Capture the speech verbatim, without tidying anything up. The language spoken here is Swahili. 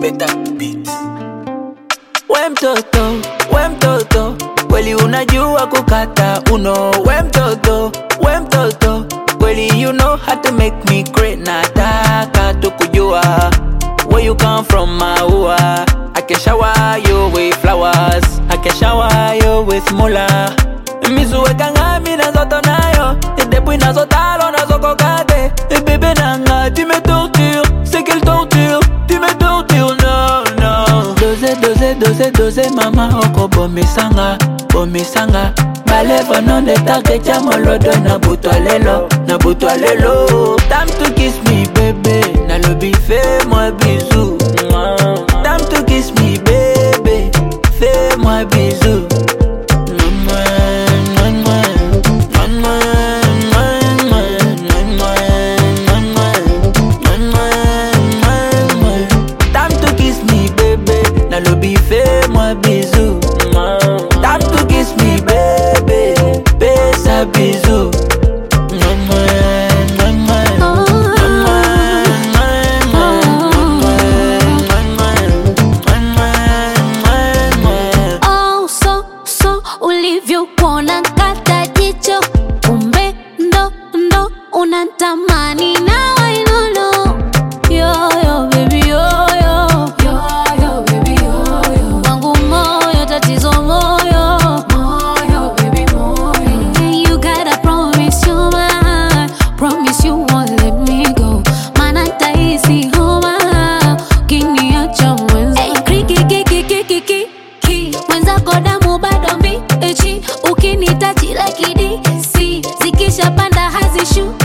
better beat. We mtoto, we mtoto, kweli unajua kukata uno. We mtoto, we mtoto, kweli you know how to make me great. Nataka tukujua where you come from, maua. I can shower you with flowers, I can shower you with mula. Mizuweka ngami nazoto nayo, Debu nazotalo nazokokate. Bébé nanga, tu me tortures, c'est quelle torture, tu me tortures, no, no. Dose, dose, dose, dose, mama oko bomisanga, bomisanga. Baleva non de take chamolodo na butwa lelo, na butwa lelo. Time to kiss me, baby, na lobi fais-moi bisou. Time to kiss me, baby, fais-moi bisou. Fais-moi bisou. Time to kiss me, baby. Fais un bisou. Oh, so, so, ulivyo kuona kata jicho. Kumbe, ndo, ndo, unatamani na wainono. Yo, yo, baby, yo, yo. Yo, yo, baby, yo, yo. Wangu moyo, tatizo moyo. Moyo, baby, moyo. You gotta promise you're mine. Promise you won't let me go. Mana taisi homa. Ukiniacha mwenza. Hey, kriki, kiki, kiki, kiki. Mwenza kodamu bado mbichi. Ukinitachi like D C. Zikisha panda hazishu.